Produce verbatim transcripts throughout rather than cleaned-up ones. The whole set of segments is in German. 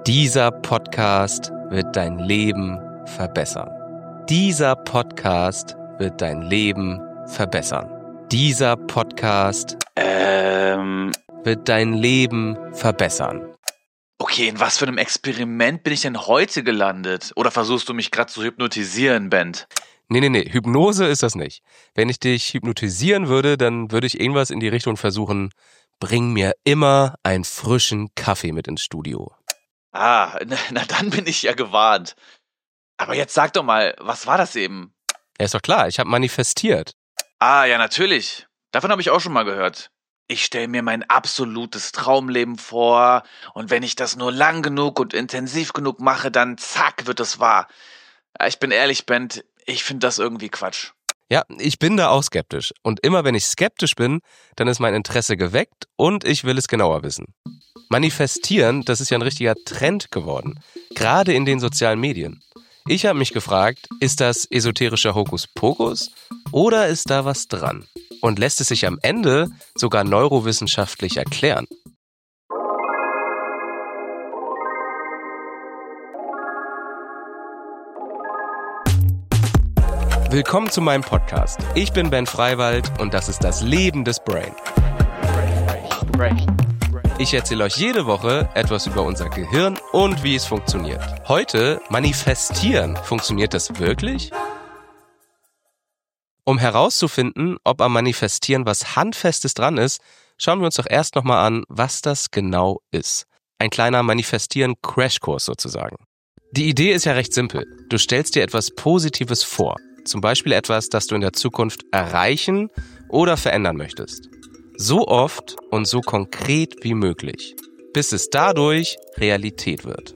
Dieser Podcast wird dein Leben verbessern. Dieser Podcast wird dein Leben verbessern. Dieser Podcast Ähm, wird dein Leben verbessern. okay, in was für einem Experiment bin ich denn heute gelandet? Oder versuchst du mich gerade zu hypnotisieren, Bent? Nee, nee, nee, Hypnose ist das nicht. Wenn ich dich hypnotisieren würde, dann würde ich irgendwas in die Richtung versuchen, bring mir immer einen frischen Kaffee mit ins Studio. Ah, na, na dann bin ich ja gewarnt. Aber jetzt sag doch mal, was war das eben? Ja, ist doch klar, ich habe manifestiert. Ah, ja, natürlich. Davon habe ich auch schon mal gehört. Ich stelle mir mein absolutes Traumleben vor und wenn ich das nur lang genug und intensiv genug mache, dann zack, wird es wahr. Ja, ich bin ehrlich, Bent, ich finde das irgendwie Quatsch. Ja, ich bin da auch skeptisch. Und immer wenn ich skeptisch bin, dann ist mein Interesse geweckt und ich will es genauer wissen. Manifestieren, das ist ja ein richtiger Trend geworden. Gerade in den sozialen Medien. Ich habe mich gefragt, ist das esoterischer Hokuspokus oder ist da was dran? Und lässt es sich am Ende sogar neurowissenschaftlich erklären? Willkommen zu meinem Podcast. Ich bin Ben Freiwald und das ist das Leben des Brain. Ich erzähle euch jede Woche etwas über unser Gehirn und wie es funktioniert. Heute manifestieren. Funktioniert das wirklich? Um herauszufinden, ob am Manifestieren was Handfestes dran ist, schauen wir uns doch erst nochmal an, was das genau ist. Ein kleiner Manifestieren-Crashkurs sozusagen. Die Idee ist ja recht simpel. Du stellst dir etwas Positives vor. Zum Beispiel etwas, das du in der Zukunft erreichen oder verändern möchtest. So oft und so konkret wie möglich, bis es dadurch Realität wird.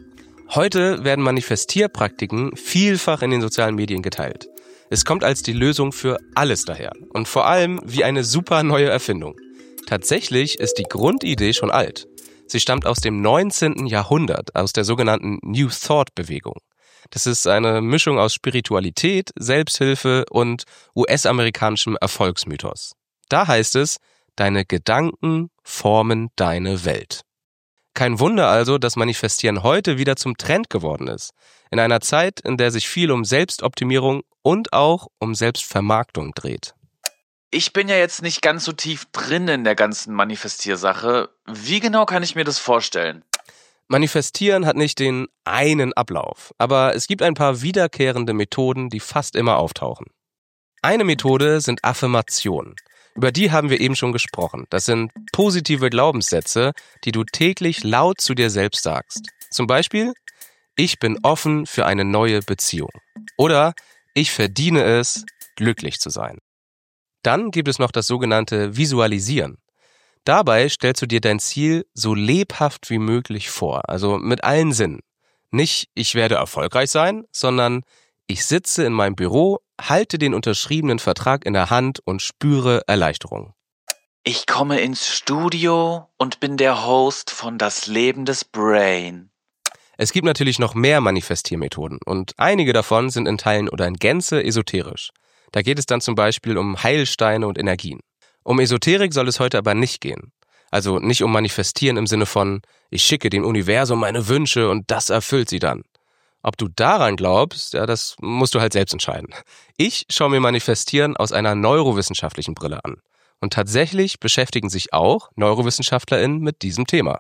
Heute werden Manifestierpraktiken vielfach in den sozialen Medien geteilt. Es kommt als die Lösung für alles daher und vor allem wie eine super neue Erfindung. Tatsächlich ist die Grundidee schon alt. Sie stammt aus dem neunzehnten Jahrhundert, aus der sogenannten New Thought-Bewegung. Das ist eine Mischung aus Spiritualität, Selbsthilfe und U S-amerikanischem Erfolgsmythos. Da heißt es, deine Gedanken formen deine Welt. Kein Wunder also, dass Manifestieren heute wieder zum Trend geworden ist. In einer Zeit, in der sich viel um Selbstoptimierung und auch um Selbstvermarktung dreht. Ich bin ja jetzt nicht ganz so tief drin in der ganzen Manifestiersache. Wie genau kann ich mir das vorstellen? Manifestieren hat nicht den einen Ablauf, aber es gibt ein paar wiederkehrende Methoden, die fast immer auftauchen. Eine Methode sind Affirmationen. Über die haben wir eben schon gesprochen. Das sind positive Glaubenssätze, die du täglich laut zu dir selbst sagst. Zum Beispiel, ich bin offen für eine neue Beziehung. Oder ich verdiene es, glücklich zu sein. Dann gibt es noch das sogenannte Visualisieren. Dabei stellst du dir dein Ziel so lebhaft wie möglich vor, also mit allen Sinnen. Nicht, ich werde erfolgreich sein, sondern ich sitze in meinem Büro, halte den unterschriebenen Vertrag in der Hand und spüre Erleichterung. Ich komme ins Studio und bin der Host von Das Leben des Brain. Es gibt natürlich noch mehr Manifestiermethoden und einige davon sind in Teilen oder in Gänze esoterisch. Da geht es dann zum Beispiel um Heilsteine und Energien. Um Esoterik soll es heute aber nicht gehen. Also nicht um Manifestieren im Sinne von, ich schicke dem Universum meine Wünsche und das erfüllt sie dann. Ob du daran glaubst, ja, das musst du halt selbst entscheiden. Ich schaue mir Manifestieren aus einer neurowissenschaftlichen Brille an. Und tatsächlich beschäftigen sich auch NeurowissenschaftlerInnen mit diesem Thema.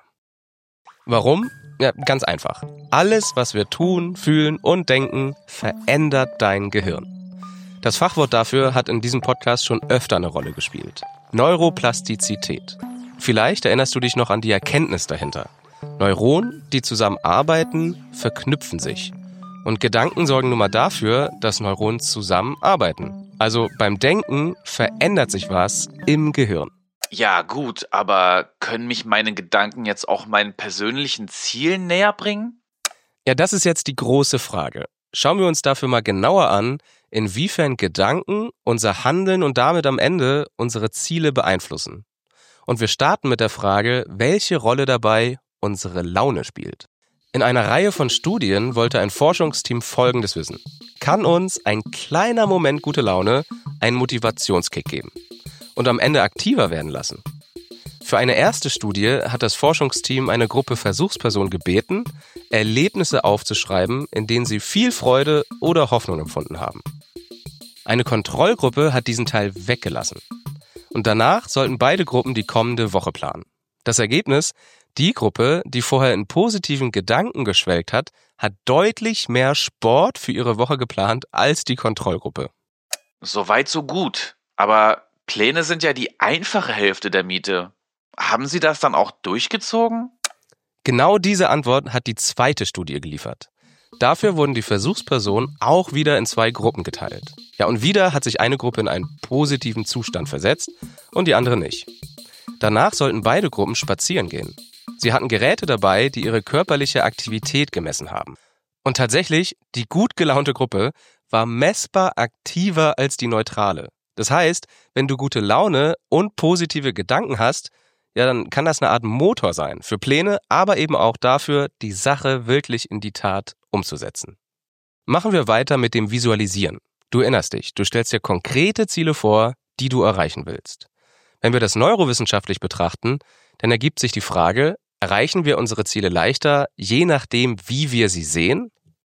Warum? Ja, ganz einfach. Alles, was wir tun, fühlen und denken, verändert dein Gehirn. Das Fachwort dafür hat in diesem Podcast schon öfter eine Rolle gespielt. Neuroplastizität. Vielleicht erinnerst du dich noch an die Erkenntnis dahinter. Neuronen, die zusammenarbeiten, verknüpfen sich. Und Gedanken sorgen nun mal dafür, dass Neuronen zusammenarbeiten. Also beim Denken verändert sich was im Gehirn. Ja gut, aber können mich meine Gedanken jetzt auch meinen persönlichen Zielen näher bringen? Ja, das ist jetzt die große Frage. Schauen wir uns dafür mal genauer an, inwiefern Gedanken unser Handeln und damit am Ende unsere Ziele beeinflussen. Und wir starten mit der Frage, welche Rolle dabei unsere Laune spielt. In einer Reihe von Studien wollte ein Forschungsteam Folgendes wissen. Kann uns ein kleiner Moment gute Laune einen Motivationskick geben und am Ende aktiver werden lassen? Für Für eine erste Studie hat das Forschungsteam eine Gruppe Versuchspersonen gebeten, Erlebnisse aufzuschreiben, in denen sie viel Freude oder Hoffnung empfunden haben. Eine Kontrollgruppe hat diesen Teil weggelassen. Und danach sollten beide Gruppen die kommende Woche planen. Das Ergebnis: Die Gruppe, die vorher in positiven Gedanken geschwelgt hat, hat deutlich mehr Sport für ihre Woche geplant als die Kontrollgruppe. Soweit so gut. Aber Pläne sind ja die einfache Hälfte der Miete. Haben Sie das dann auch durchgezogen? Genau diese Antwort hat die zweite Studie geliefert. Dafür wurden die Versuchspersonen auch wieder in zwei Gruppen geteilt. Ja, und wieder hat sich eine Gruppe in einen positiven Zustand versetzt und die andere nicht. Danach sollten beide Gruppen spazieren gehen. Sie hatten Geräte dabei, die ihre körperliche Aktivität gemessen haben. Und tatsächlich, die gut gelaunte Gruppe war messbar aktiver als die neutrale. Das heißt, wenn du gute Laune und positive Gedanken hast, ja, dann kann das eine Art Motor sein für Pläne, aber eben auch dafür, die Sache wirklich in die Tat umzusetzen. Machen wir weiter mit dem Visualisieren. Du erinnerst dich, du stellst dir konkrete Ziele vor, die du erreichen willst. Wenn wir das neurowissenschaftlich betrachten, dann ergibt sich die Frage, erreichen wir unsere Ziele leichter, je nachdem, wie wir sie sehen?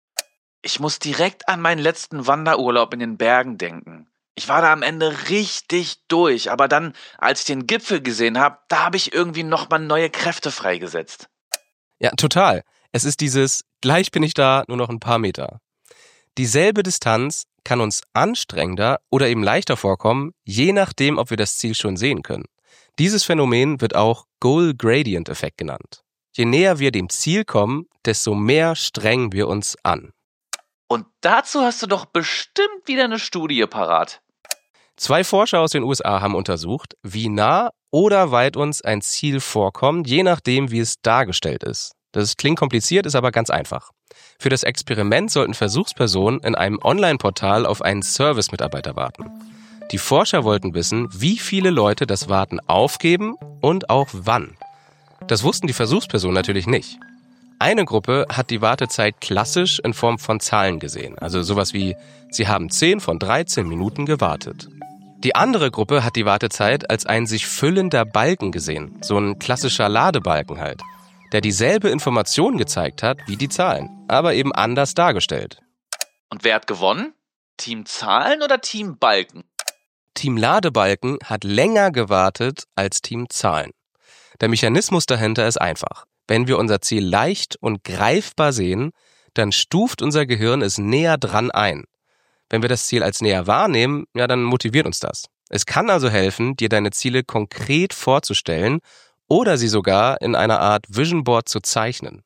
Ich muss direkt an meinen letzten Wanderurlaub in den Bergen denken. Ich war da am Ende richtig durch, aber dann, als ich den Gipfel gesehen habe, da habe ich irgendwie nochmal neue Kräfte freigesetzt. Ja, total. Es ist dieses, gleich bin ich da, nur noch ein paar Meter. Dieselbe Distanz kann uns anstrengender oder eben leichter vorkommen, je nachdem, ob wir das Ziel schon sehen können. Dieses Phänomen wird auch Goal-Gradient-Effekt genannt. Je näher wir dem Ziel kommen, desto mehr strengen wir uns an. Und dazu hast du doch bestimmt wieder eine Studie parat. Zwei Forscher aus den U S A haben untersucht, wie nah oder weit uns ein Ziel vorkommt, je nachdem, wie es dargestellt ist. Das klingt kompliziert, ist aber ganz einfach. Für das Experiment sollten Versuchspersonen in einem Online-Portal auf einen Service-Mitarbeiter warten. Die Forscher wollten wissen, wie viele Leute das Warten aufgeben und auch wann. Das wussten die Versuchspersonen natürlich nicht. Eine Gruppe hat die Wartezeit klassisch in Form von Zahlen gesehen, also sowas wie, sie haben zehn von dreizehn Minuten gewartet. Die andere Gruppe hat die Wartezeit als ein sich füllender Balken gesehen, so ein klassischer Ladebalken halt, der dieselbe Information gezeigt hat wie die Zahlen, aber eben anders dargestellt. Und wer hat gewonnen? Team Zahlen oder Team Balken? Team Ladebalken hat länger gewartet als Team Zahlen. Der Mechanismus dahinter ist einfach. Wenn wir unser Ziel leicht und greifbar sehen, dann stuft unser Gehirn es näher dran ein. Wenn wir das Ziel als näher wahrnehmen, ja, dann motiviert uns das. Es kann also helfen, dir deine Ziele konkret vorzustellen oder sie sogar in einer Art Vision Board zu zeichnen.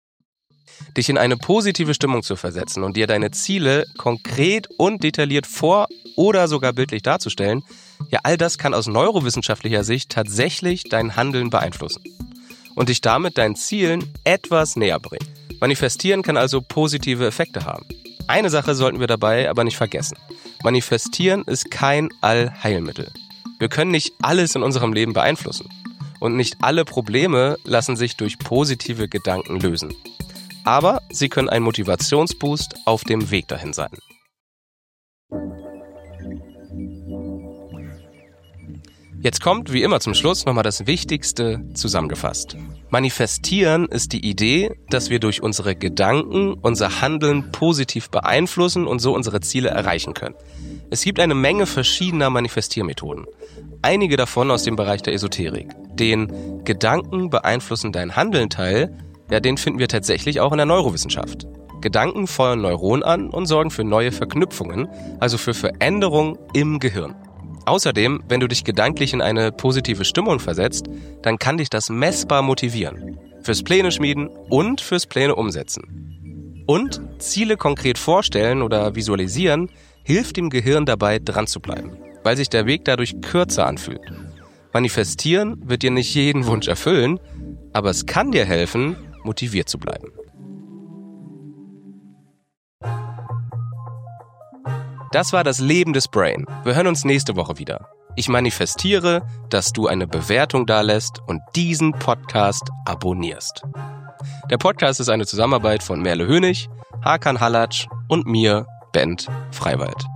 Dich in eine positive Stimmung zu versetzen und dir deine Ziele konkret und detailliert vor- oder sogar bildlich darzustellen, ja, all das kann aus neurowissenschaftlicher Sicht tatsächlich dein Handeln beeinflussen und dich damit deinen Zielen etwas näher bringen. Manifestieren kann also positive Effekte haben. Eine Sache sollten wir dabei aber nicht vergessen. Manifestieren ist kein Allheilmittel. Wir können nicht alles in unserem Leben beeinflussen. Und nicht alle Probleme lassen sich durch positive Gedanken lösen. Aber sie können ein Motivationsboost auf dem Weg dahin sein. Jetzt kommt, wie immer zum Schluss, nochmal das Wichtigste zusammengefasst. Manifestieren ist die Idee, dass wir durch unsere Gedanken unser Handeln positiv beeinflussen und so unsere Ziele erreichen können. Es gibt eine Menge verschiedener Manifestiermethoden. Einige davon aus dem Bereich der Esoterik. Den Gedanken beeinflussen dein Handeln Teil, ja, den finden wir tatsächlich auch in der Neurowissenschaft. Gedanken feuern Neuronen an und sorgen für neue Verknüpfungen, also für Veränderungen im Gehirn. Außerdem, wenn du dich gedanklich in eine positive Stimmung versetzt, dann kann dich das messbar motivieren. Fürs Pläne schmieden und fürs Pläne umsetzen. Und Ziele konkret vorstellen oder visualisieren hilft dem Gehirn dabei, dran zu bleiben, weil sich der Weg dadurch kürzer anfühlt. Manifestieren wird dir nicht jeden Wunsch erfüllen, aber es kann dir helfen, motiviert zu bleiben. Das war das Leben des Brain. Wir hören uns nächste Woche wieder. Ich manifestiere, dass du eine Bewertung dalässt und diesen Podcast abonnierst. Der Podcast ist eine Zusammenarbeit von Merle Hönig, Hakan Halatsch und mir, Bent Freiwald.